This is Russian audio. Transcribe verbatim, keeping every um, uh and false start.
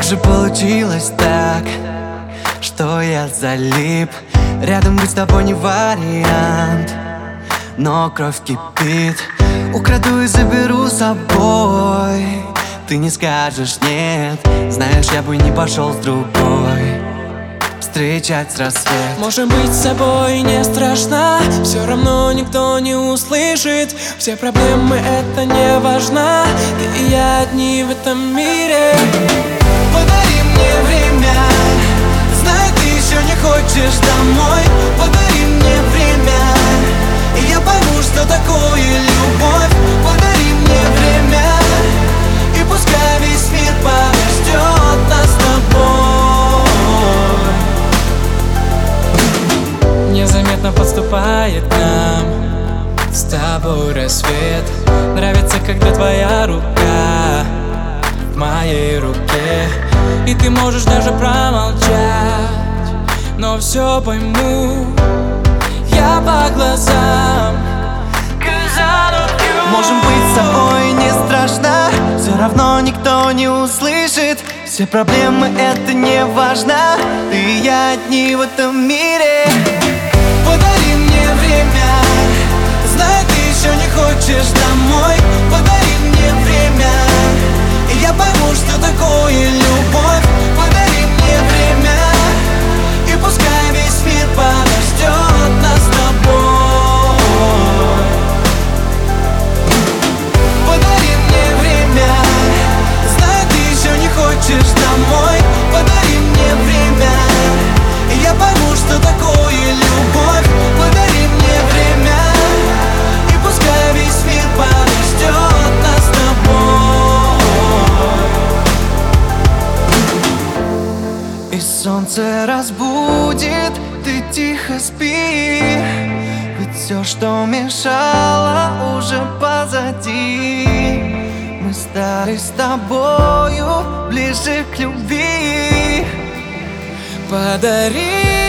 же получилось так, что я залип. Рядом быть с тобой не вариант, но кровь кипит. Украду и заберу с собой. Ты не скажешь нет, знаешь, я бы не пошел с другой встречать рассвет. Можем быть с собой, не страшно, все равно никто не услышит. Все проблемы, это не важно, ты и я одни в этом мире. Подари мне время, знаю, ты еще не хочешь домой. Подари мне время, и я пойму, что такое любовь. Подари мне время, и пускай весь мир подождет нас с тобой. Незаметно подступает к нам с тобой рассвет. Нравится, когда твоя рука в моей руке, и ты можешь даже промолчать, но все пойму я по глазам. Можем быть с собой, не страшно, все равно никто не услышит. Все проблемы, это не важно, ты и я одни в этом мире. Подари мне время, знаю, ты еще не хочешь домой. Подари мне время, и я пойму, что такое любовь. Подари мне время, и пускай весь мир подождет нас с тобой. Подари мне время, знаю, ты еще не хочешь домой. Подари мне время, и я пойму, что такое любовь. Подари мне время, и пускай весь мир подождет нас с тобой. И солнце разбудит, ты тихо спи, ведь все, что мешало, уже позади. Мы стали с тобою ближе к любви. Подари